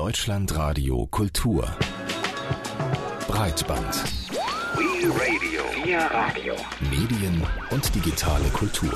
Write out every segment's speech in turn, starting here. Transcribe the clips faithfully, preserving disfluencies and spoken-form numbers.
Deutschlandradio Kultur. Breitband. We Radio. Wir Radio. Medien und digitale Kultur.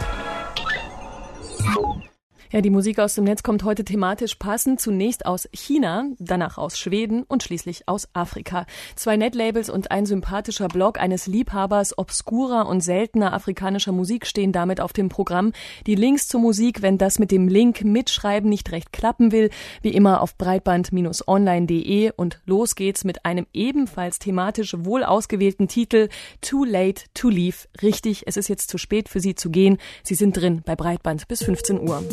Ja, die Musik aus dem Netz kommt heute thematisch passend. Zunächst aus China, danach aus Schweden und schließlich aus Afrika. Zwei Netlabels und ein sympathischer Blog eines Liebhabers obskurer und seltener afrikanischer Musik stehen damit auf dem Programm. Die Links zur Musik, wenn das mit dem Link mitschreiben nicht recht klappen will, wie immer auf breitband Bindestrich online Punkt de, und los geht's mit einem ebenfalls thematisch wohl ausgewählten Titel Too Late to Leave. Richtig, es ist jetzt zu spät für Sie zu gehen. Sie sind drin bei Breitband bis fünfzehn Uhr.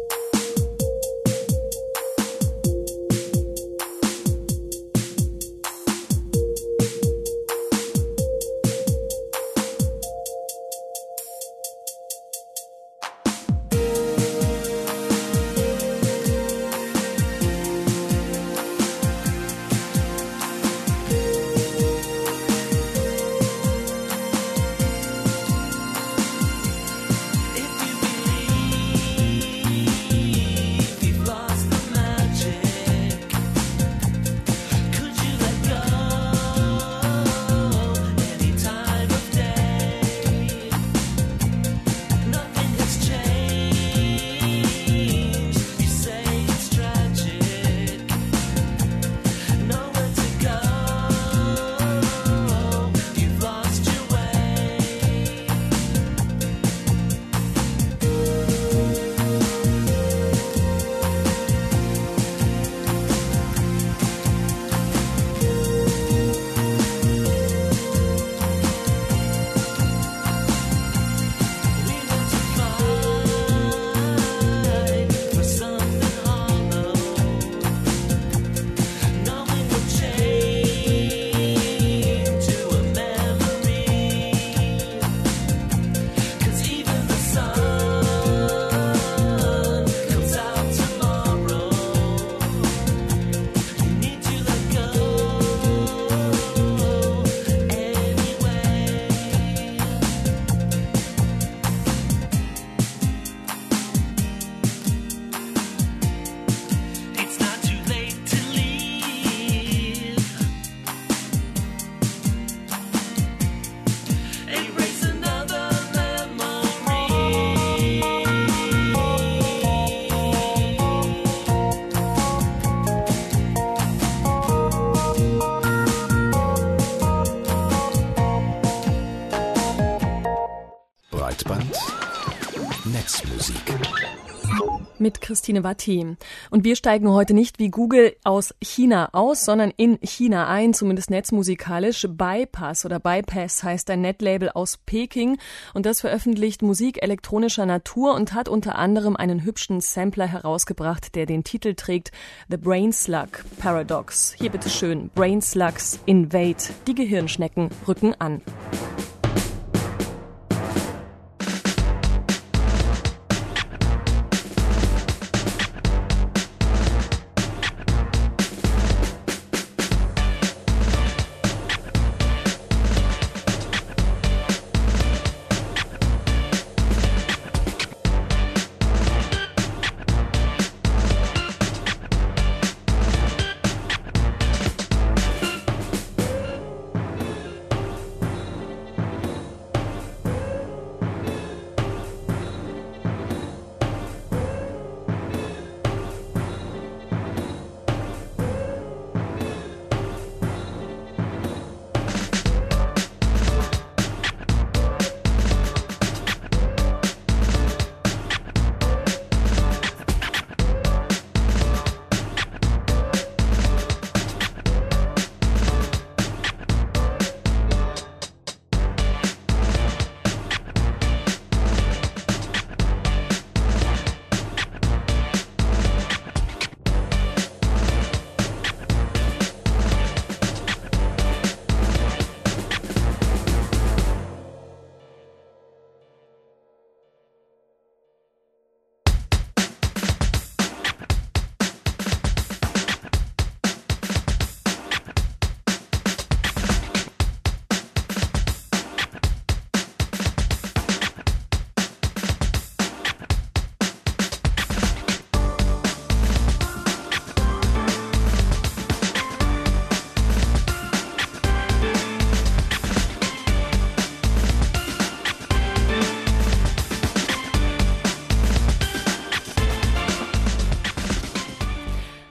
Netzmusik. Mit Christine Watti. Und wir steigen heute nicht wie Google aus China aus, sondern in China ein, zumindest netzmusikalisch. Bypass oder Bypass heißt ein Netlabel aus Peking, und das veröffentlicht Musik elektronischer Natur und hat unter anderem einen hübschen Sampler herausgebracht, der den Titel trägt The Brain Slug Paradox. Hier bitteschön, Brain Slugs Invade. Die Gehirnschnecken rücken an.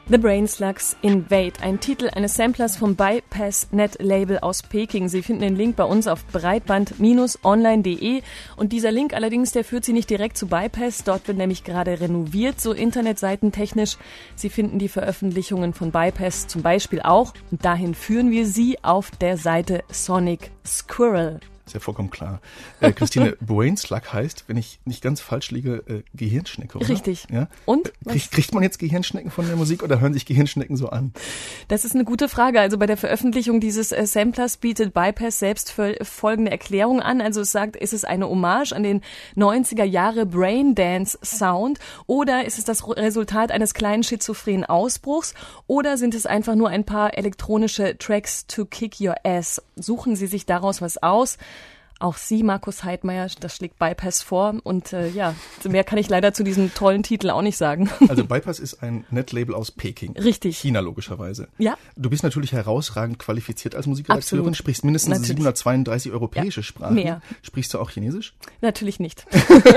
The Brain Slugs Invade, ein Titel eines Samplers vom Bypass Net Label aus Peking. Sie finden den Link bei uns auf breitband Bindestrich online punkt de und dieser Link allerdings, der führt Sie nicht direkt zu Bypass. Dort wird nämlich gerade renoviert, so internetseitentechnisch. Sie finden die Veröffentlichungen von Bypass zum Beispiel auch und dahin führen wir Sie auf der Seite Sonic Squirrel. Ist ja vollkommen klar. Äh, Christine, Brain Slug heißt, wenn ich nicht ganz falsch liege, äh, Gehirnschnecke, oder? Richtig. Ja? Und? Äh, krieg, kriegt man jetzt Gehirnschnecken von der Musik oder hören sich Gehirnschnecken so an? Das ist eine gute Frage. Also bei der Veröffentlichung dieses äh, Samplers bietet Bypass selbst für, folgende Erklärung an. Also es sagt, ist es eine Hommage an den neunziger Jahre Braindance Sound oder ist es das Resultat eines kleinen schizophrenen Ausbruchs oder sind es einfach nur ein paar elektronische Tracks to kick your ass? Suchen Sie sich daraus was aus. Auch Sie, Markus Heidmeier, das schlägt Bypass vor und äh, ja, mehr kann ich leider zu diesem tollen Titel auch nicht sagen. Also Bypass ist ein Netlabel aus Peking. Richtig. China logischerweise. Ja. Du bist natürlich herausragend qualifiziert als Musikredakteurin, Absolut. Sprichst mindestens Natürlich. siebenhundertzweiunddreißig europäische Ja. Sprachen. Mehr. Sprichst du auch Chinesisch? Natürlich nicht.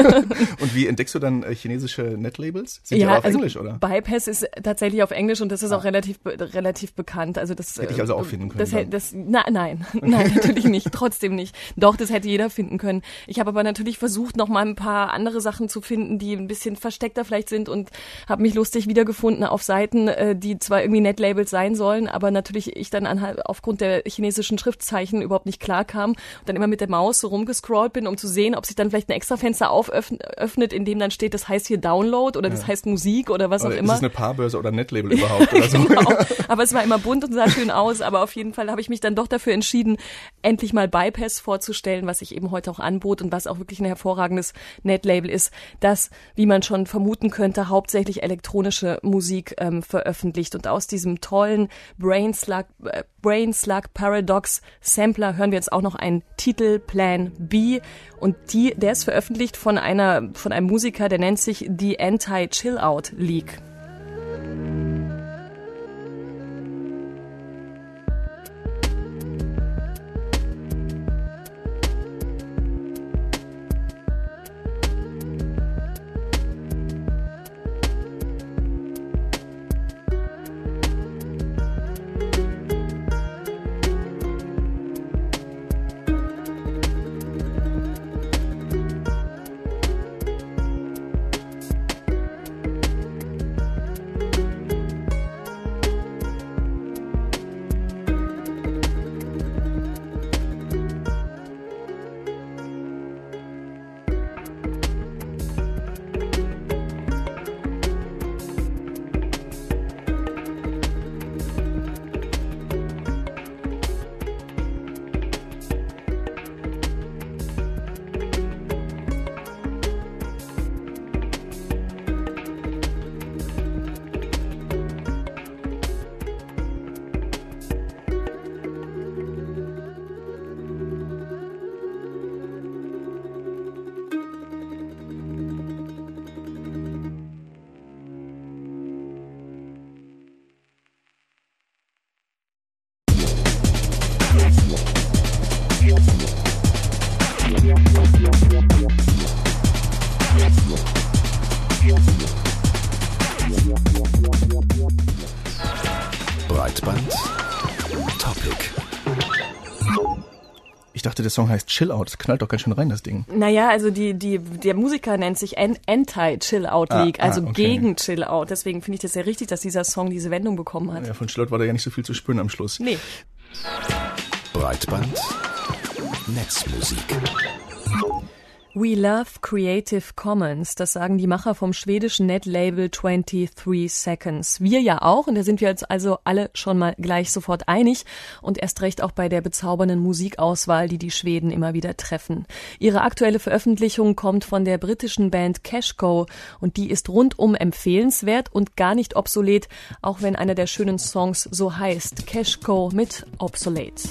Und wie entdeckst du dann äh, chinesische Netlabels? Sind die Ja, alle auf also Englisch, oder? Bypass ist tatsächlich auf Englisch und das ist Ah. auch relativ be- relativ bekannt. Also das Hätte ich also auch finden können Das, dann. hätte- das, na, nein, nein, natürlich nicht. Trotzdem nicht. Doch, das hätte jeder finden können. Ich habe aber natürlich versucht, noch mal ein paar andere Sachen zu finden, die ein bisschen versteckter vielleicht sind und habe mich lustig wiedergefunden auf Seiten, äh, die zwar irgendwie Netlabels sein sollen, aber natürlich ich dann anhand, aufgrund der chinesischen Schriftzeichen überhaupt nicht klar kam und dann immer mit der Maus so rumgescrollt bin, um zu sehen, ob sich dann vielleicht ein Extrafenster auföffnet, in dem dann steht, das heißt hier Download oder das heißt Musik oder was Oder auch ist immer. es eine Paarbörse oder ein Netlabel überhaupt oder so? Genau. Aber es war immer bunt und sah schön aus. Aber auf jeden Fall habe ich mich dann doch dafür entschieden, endlich mal Bypass vorzustellen, was ich eben heute auch anbot und was auch wirklich ein hervorragendes Netlabel ist, das, wie man schon vermuten könnte, hauptsächlich elektronische Musik ähm, veröffentlicht. Und aus diesem tollen Brain Slug, äh, Brain Slug Paradox Sampler hören wir jetzt auch noch einen Titel, Plan B. Und die, der ist veröffentlicht von einer, von einem Musiker, der nennt sich The Anti-Chill-Out League. Breitband Topic. Ich dachte, der Song heißt Chill Out. Das knallt doch ganz schön rein, das Ding. Naja, also die, die, der Musiker nennt sich An- Anti-Chill-Out League, Ah, also ah, okay. gegen Chill-Out. Deswegen finde ich das sehr richtig, dass dieser Song diese Wendung bekommen hat. Ja, von Chill Out war da ja nicht so viel zu spüren am Schluss. Nee. Breitband Netzmusik. We love Creative Commons, das sagen die Macher vom schwedischen Netlabel twenty-three Seconds. Wir ja auch und da sind wir uns also alle schon mal gleich sofort einig und erst recht auch bei der bezaubernden Musikauswahl, die die Schweden immer wieder treffen. Ihre aktuelle Veröffentlichung kommt von der britischen Band Cashco und die ist rundum empfehlenswert und gar nicht obsolet, auch wenn einer der schönen Songs so heißt. Cashco mit Obsolete.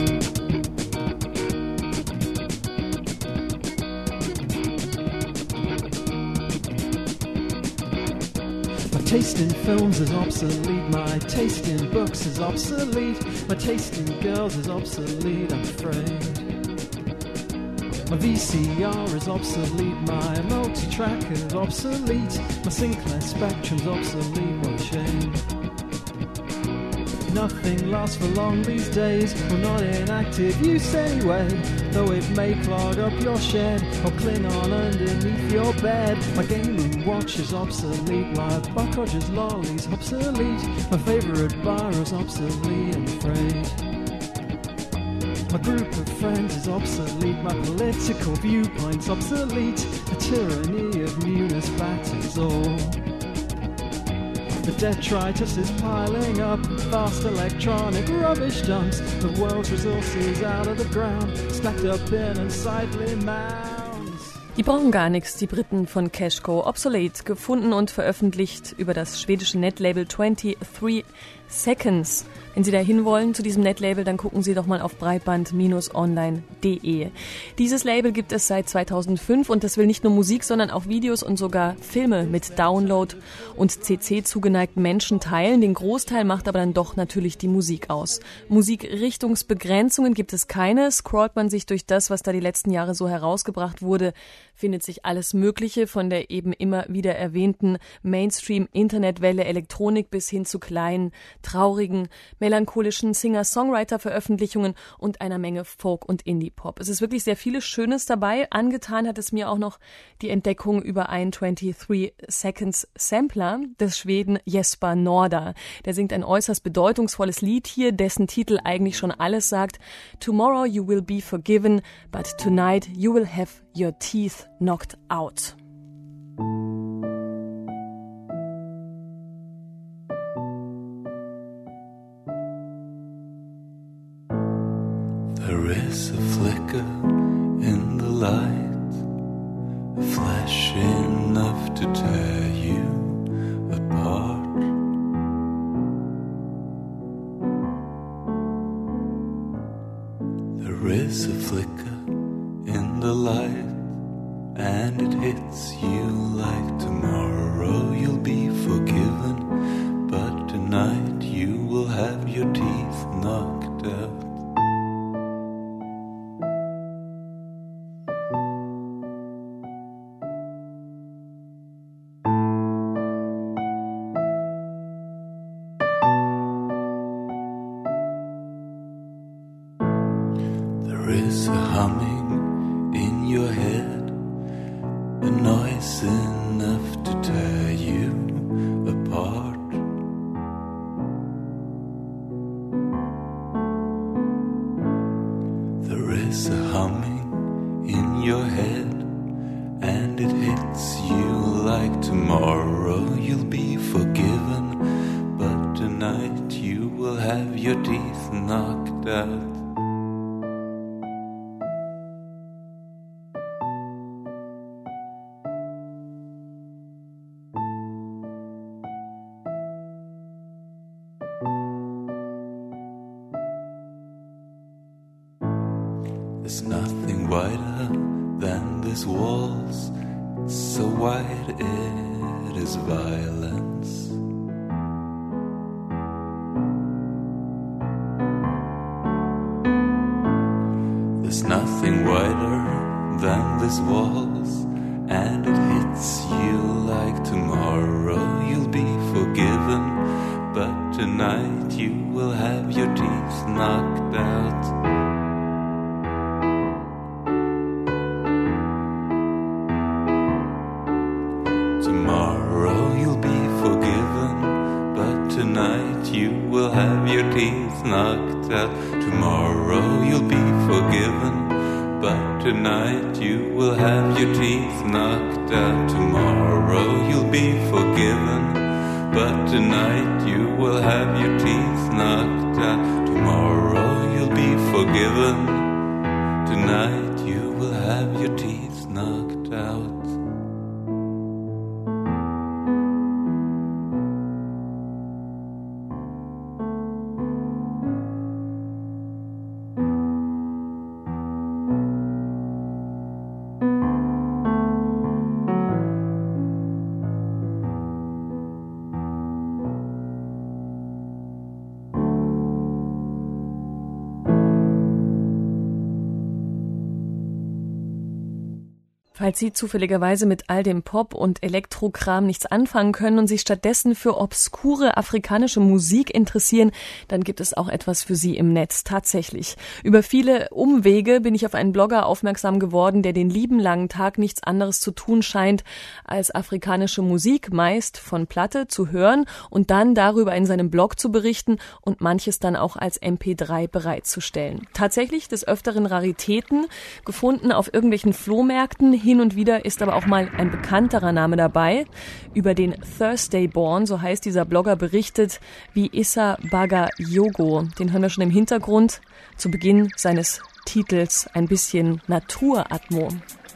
My taste in films is obsolete, my taste in books is obsolete, my taste in girls is obsolete, I'm afraid. My V C R is obsolete, my multi-track is obsolete, my Sinclair Spectrum's obsolete, what a shame. nothing lasts for long these days. We're not in active use anyway, though it may clog up your shed or cling on underneath your bed. My Game and Watch is obsolete, my Buck Rogers lolly's obsolete, my favourite bar is obsolete, I'm afraid. My group of friends is obsolete, my political viewpoint's obsolete, the tyranny of newness batters all. The detritus is piling up, vast electronic rubbish dumps, the world's resources out of the ground, stacked up in unsightly mounds. Die brauchen gar nichts, die Briten von Cashco. Obsolete, gefunden und veröffentlicht über das schwedische Netlabel twenty-three seconds. Wenn Sie da hinwollen zu diesem Netlabel, dann gucken Sie doch mal auf breitband Bindestrich online punkt de. Dieses Label gibt es seit zweitausendfünf und das will nicht nur Musik, sondern auch Videos und sogar Filme mit Download und C C zugeneigten Menschen teilen. Den Großteil macht aber dann doch natürlich die Musik aus. Musikrichtungsbegrenzungen gibt es keine. Scrollt man sich durch das, was da die letzten Jahre so herausgebracht wurde, findet sich alles Mögliche, von der eben immer wieder erwähnten Mainstream-Internetwelle Elektronik bis hin zu kleinen, traurigen, melancholischen Singer-Songwriter-Veröffentlichungen und einer Menge Folk- und Indie-Pop. Es ist wirklich sehr vieles Schönes dabei. Angetan hat es mir auch noch die Entdeckung über einen twenty-three seconds Sampler des Schweden Jesper Norda. Der singt ein äußerst bedeutungsvolles Lied hier, dessen Titel eigentlich schon alles sagt. Tomorrow you will be forgiven, but tonight you will have your teeth knocked out. There is a flicker in the light, a flash enough to tear you apart. There is a flicker in the light, and it hits you like tomorrow you'll be forgiven, but tonight you will have your teeth knocked out. There is a humming in your head, a noise enough to tear you apart. There is a humming in your head, and it hits you like tomorrow you'll be forgiven, but tonight you will have your teeth knocked out. There's nothing wider than these walls, it's so wide it is violence. There's nothing wider than these walls, and it hits you like tomorrow you'll be forgiven, but tonight you will have your teeth knocked out. Tomorrow you'll be forgiven, but tonight you will have your teeth knocked out. Tomorrow you'll be forgiven, but tonight you will have your teeth knocked out. Tomorrow you'll be forgiven, but tonight you will have your teeth knocked out. Tomorrow you'll be forgiven, tonight you will have your teeth knocked out. Falls Sie zufälligerweise mit all dem Pop- und Elektrokram nichts anfangen können und sich stattdessen für obskure afrikanische Musik interessieren, dann gibt es auch etwas für Sie im Netz, tatsächlich. Über viele Umwege bin ich auf einen Blogger aufmerksam geworden, der den lieben langen Tag nichts anderes zu tun scheint, als afrikanische Musik meist von Platte zu hören und dann darüber in seinem Blog zu berichten und manches dann auch als M P drei bereitzustellen. Tatsächlich des Öfteren Raritäten, gefunden auf irgendwelchen Flohmärkten. Hin und wieder ist aber auch mal ein bekannterer Name dabei. Über den Thursday Born, so heißt dieser Blogger, berichtet wie Issa Bagayogo. Den hören wir schon im Hintergrund. Zu Beginn seines Titels ein bisschen Naturatmo.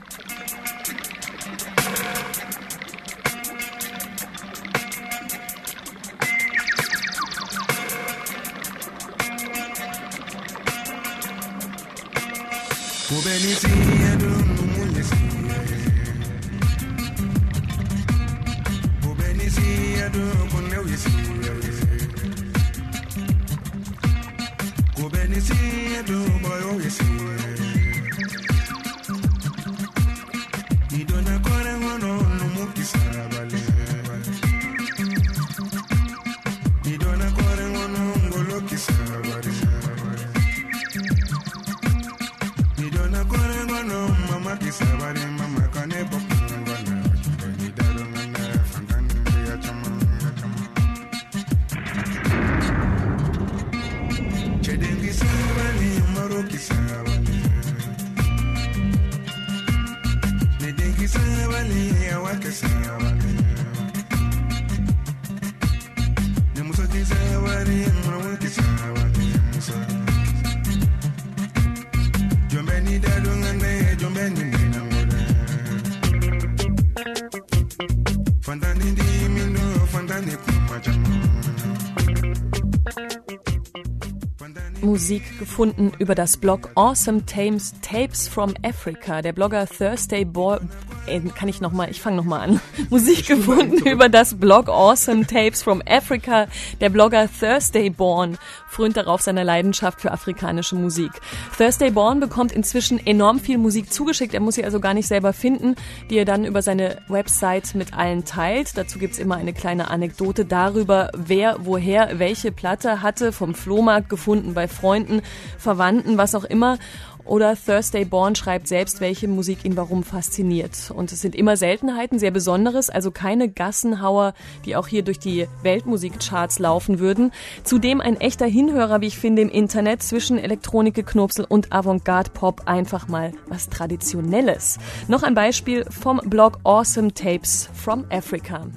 Musik gefunden über das Blog Awesome Tapes, Tapes from Africa. Der Blogger Thursday Born, äh, kann ich nochmal, ich fange nochmal an. Musik gefunden über das Blog Awesome Tapes from Africa. Der Blogger Thursday Born frönt darauf seiner Leidenschaft für afrikanische Musik. Thursday Born bekommt inzwischen enorm viel Musik zugeschickt. Er muss sie also gar nicht selber finden, die er dann über seine Website mit allen teilt. Dazu gibt's immer eine kleine Anekdote darüber, wer woher welche Platte hatte, vom Flohmarkt gefunden, bei Freunden, Verwandten, was auch immer. Oder Thursday Born schreibt selbst, welche Musik ihn warum fasziniert. Und es sind immer Seltenheiten, sehr Besonderes, also keine Gassenhauer, die auch hier durch die Weltmusikcharts laufen würden. Zudem ein echter Hinhörer, wie ich finde, im Internet zwischen Elektronik-Geknurpsel und Avantgarde-Pop, einfach mal was Traditionelles. Noch ein Beispiel vom Blog Awesome Tapes from Africa.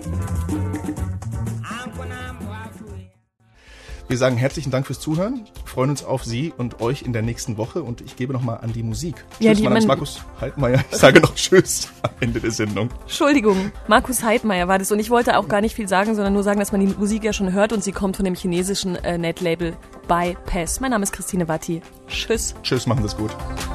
Wir sagen herzlichen Dank fürs Zuhören, freuen uns auf Sie und euch in der nächsten Woche und ich gebe nochmal an die Musik. Ja, Tschüss, die, mein Name ist man, Markus Heidmeier. Ich sage noch Tschüss am Ende der Sendung. Entschuldigung, Markus Heidmeier war das und ich wollte auch gar nicht viel sagen, sondern nur sagen, dass man die Musik ja schon hört und sie kommt von dem chinesischen äh, Netlabel By Pass. Mein Name ist Christine Watti. Tschüss. Tschüss, machen Sie es gut.